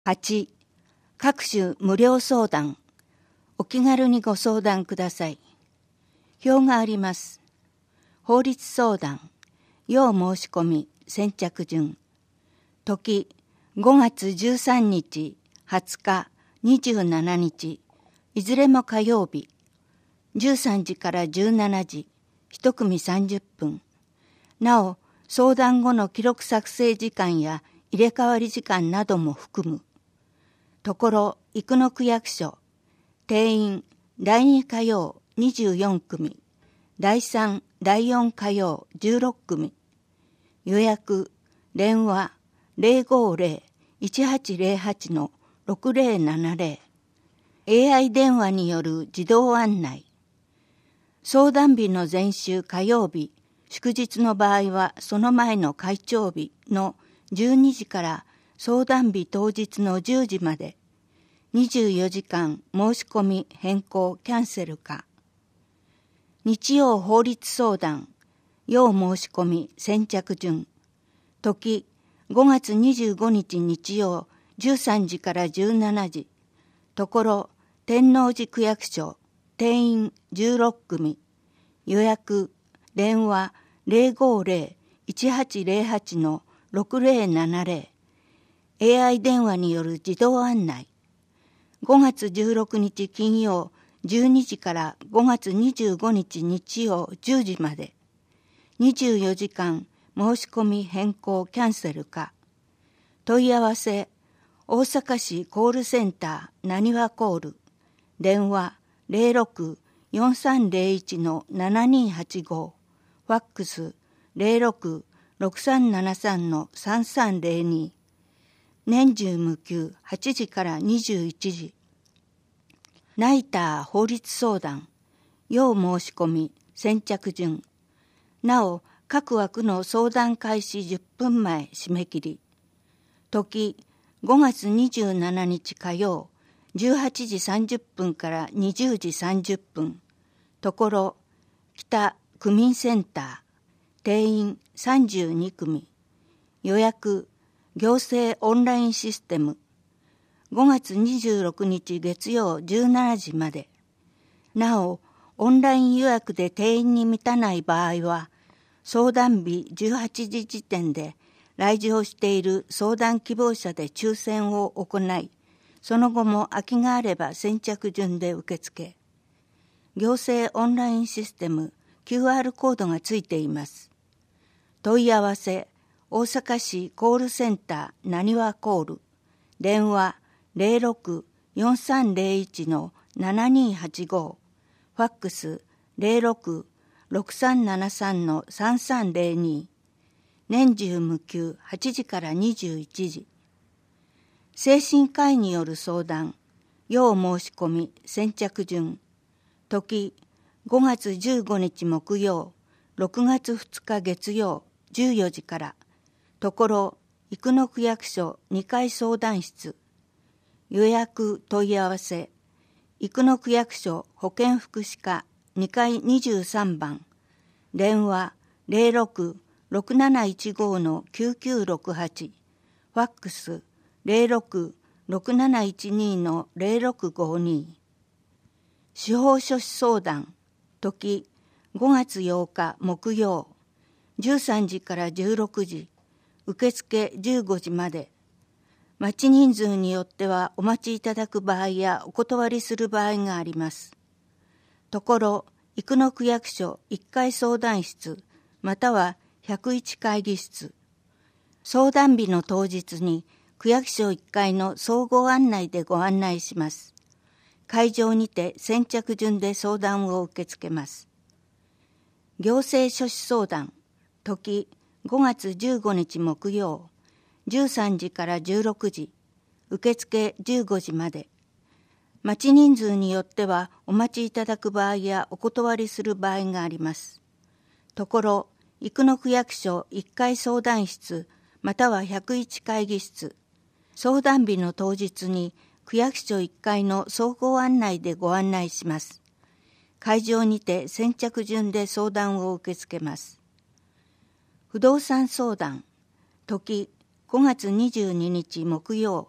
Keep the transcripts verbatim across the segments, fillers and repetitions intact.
はち. 各種無料相談。お気軽にご相談ください。表があります。法律相談、要申し込み、先着順。時、ごがつじゅうさんにち、はつか、にじゅうしちにち、いずれも火曜日。じゅうさんじからじゅうしちじ、一組さんじゅっぷん。なお、相談後の記録作成時間や入れ替わり時間なども含む。ところ、生野区役所、定員、だいに火曜にじゅうよんくみ、だいさん、だいよん火曜じゅうろっくみ。予約、電話、ゼロごゼロ いちはちゼロはち のろくゼロななゼロ。エーアイ 電話による自動案内。相談日の前週火曜日、祝日の場合はその前の会長日のじゅうにじから相談日当日のじゅうじまで、にじゅうよじかん申し込み変更キャンセルか。日曜法律相談、要申し込み先着順。時、ごがつにじゅうごにち日曜じゅうさんじからじゅうしちじ。ところ、天王寺区役所、定員じゅうろっくみ。予約、電話ゼロごゼロ いちはちゼロはち のろくゼロななゼロ。エーアイ 電話による自動案内。ごがつじゅうろくにち金曜じゅうにじからごがつにじゅうごにち日曜じゅうじまで。にじゅうよじかん申し込み変更キャンセルか。問い合わせ、大阪市コールセンターなにわコール。電話ゼロろく よんさんゼロいち のななにはちご。ファックスゼロろく ろくさんななさん のさんさんゼロに。年中無休はちじからにじゅういちじ。ナイター法律相談、要申し込み先着順。なお、各枠の相談開始じゅっぷんまえ締め切り。時、ごがつにじゅうしちにち火曜、じゅうはちじさんじゅっぷんからにじゅうじさんじゅっぷん。ところ、北区民センター、定員さんじゅうにくみ。予約、行政オンラインシステム。ごがつにじゅうろくにち月曜じゅうしちじまで。なお、オンライン予約で定員に満たない場合は、相談日じゅうはちじ時点で来場している相談希望者で抽選を行い、その後も空きがあれば先着順で受付。行政オンラインシステム キューアール コードがついています。問い合わせ、大阪市コールセンターなにわコール。電話ゼロろく よんさんゼロいち のななにはちご。ファックスゼロろく ろくさんななさん のさんさんゼロに。年中無休はちじからにじゅういちじ。精神科医による相談、要申し込み先着順。時、ごがつじゅうごにち木曜、ろくがつふつか月曜じゅうよじから。ところ、生野区役所にかい相談室。予約問い合わせ、生野区役所保健福祉課にかいにじゅうさんばん。電話ゼロろく ろくなないちご のきゅうきゅうろくはち。ファックスゼロろく ろくなないちに のゼロろくごに。司法書士相談、時ごがつようか木曜、じゅうさんじからじゅうろくじ、受付じゅうごじまで。待ち人数によってはお待ちいただく場合やお断りする場合があります。ところ、生野区役所いっかい相談室、またはひゃくいち会議室。相談日の当日に区役所いっかいの総合案内でご案内します。会場にて先着順で相談を受け付けます。行政書士相談、時ごがつじゅうごにち木曜、じゅうさんじからじゅうろくじ、受付じゅうごじまで。待ち人数によってはお待ちいただく場合やお断りする場合があります。ところ、生野区役所いっかい相談室、またはひゃくいち会議室。相談日の当日に区役所いっかいの総合案内でご案内します。会場にて先着順で相談を受け付けます。不動産相談、時ごがつにじゅうににち木曜、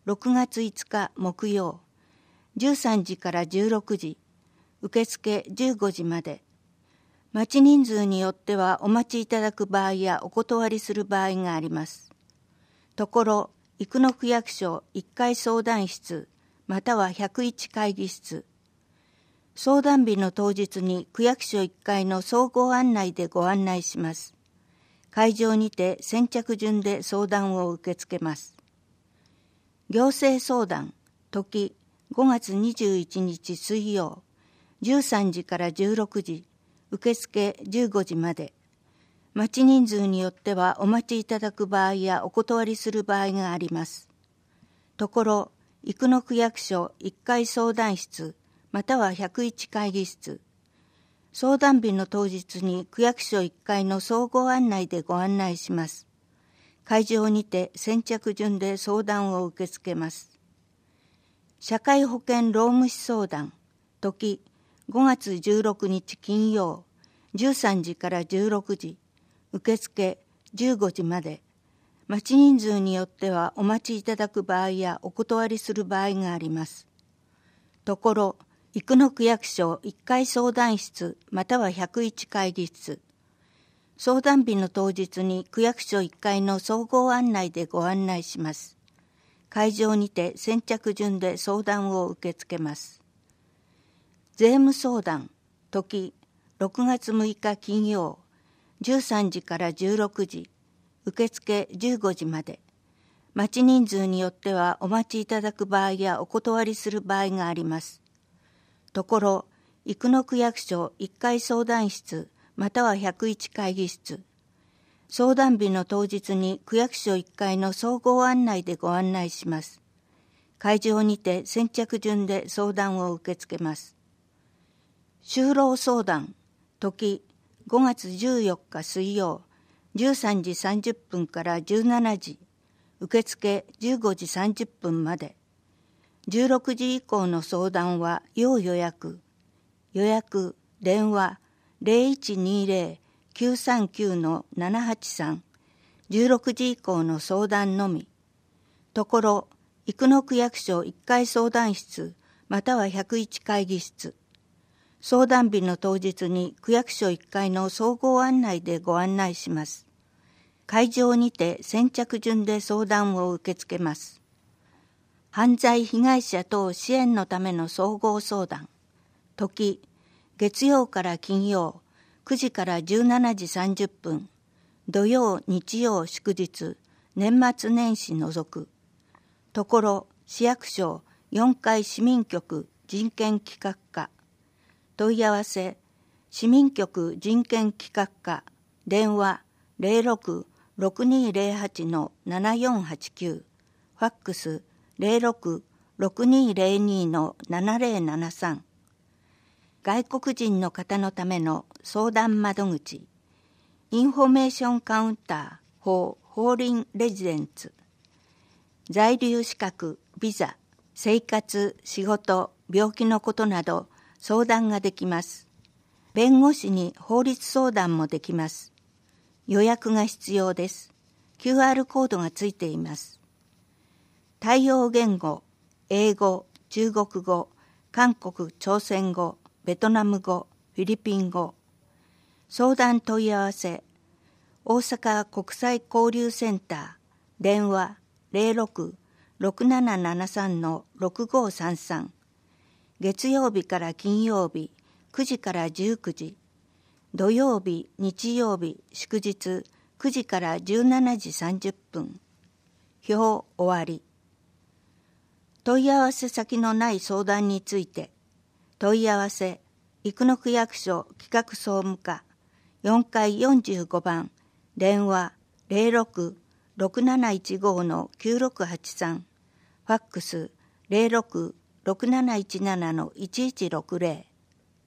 ろくがついつか木曜、じゅうさんじからじゅうろくじ、受付じゅうごじまで。待ち人数によってはお待ちいただく場合やお断りする場合があります。ところ、生野区役所いっかい相談室、またはひゃくいち会議室。相談日の当日に区役所いっかいの総合案内でご案内します。会場にて先着順で相談を受け付けます。行政相談、時ごがつにじゅういちにち水曜、じゅうさんじからじゅうろくじ、受付じゅうごじまで。待ち人数によってはお待ちいただく場合やお断りする場合があります。ところ、生野区役所いっかい相談室、またはひゃくいち会議室。相談日の当日に区役所いっかいの総合案内でご案内します。会場にて先着順で相談を受け付けます。社会保険労務士相談、時ごがつじゅうろくにち金曜、じゅうさんじからじゅうろくじ、受付じゅうごじまで。待ち人数によってはお待ちいただく場合やお断りする場合があります。ところ、生野区役所いっかい相談室またはひゃくいち会議室。相談日の当日に区役所いっかいの総合案内でご案内します。会場にて先着順で相談を受け付けます。税務相談、時ろくがつむいか金曜、じゅうさんじからじゅうろくじ、受付じゅうごじまで。待ち人数によってはお待ちいただく場合やお断りする場合があります。ところ、生野区役所いっかい相談室またはひゃくいち会議室。相談日の当日に区役所いっかいの総合案内でご案内します。会場にて先着順で相談を受け付けます。就労相談、時ごがつじゅうよっか水曜、じゅうさんじさんじゅっぷんからじゅうしちじ、受付じゅうごじさんじゅっぷんまで。じゅうろくじ以降の相談は要予約。予約、電話ゼロいちにゼロ きゅうさんきゅう のななはちさん。じゅうろくじ以降の相談のみ。ところ、生野区役所いっかい相談室またはひゃくいち会議室。相談日の当日に区役所いっかいの総合案内でご案内します。会場にて先着順で相談を受け付けます。犯罪被害者等支援のための総合相談。時、月曜から金曜、くじからじゅうしちじさんじゅっぷん、土曜、日曜、祝日、年末年始除く。ところ、市役所よんかい市民局人権企画課。問い合わせ、市民局人権企画課、電話ゼロろく ろくにゼロはち のななよんはちきゅう、ファックスゼロろく ろくにゼロに のななゼロななさん。外国人の方のための相談窓口、インフォメーションカウンター for foreign residents。在留資格、ビザ、生活、仕事、病気のことなど相談ができます。弁護士に法律相談もできます。予約が必要です。キューアール コードがついています。対応言語、英語、中国語、韓国・朝鮮語、ベトナム語、フィリピン語。相談問い合わせ、大阪国際交流センター、電話ゼロろく ろくななななさん のろくごさんさん。月曜日から金曜日くじからじゅうくじ、土曜日、日曜日、祝日くじからじゅうしちじさんじゅっぷん。表終わり。問い合わせ先のない相談について、問い合わせ、生野区役所企画総務課よんかいよんじゅうごばん、電話ゼロろく ろくなないちご のきゅうろくはちさん、ファックスゼロろく ろくなないちなな のいちいちろくゼロ。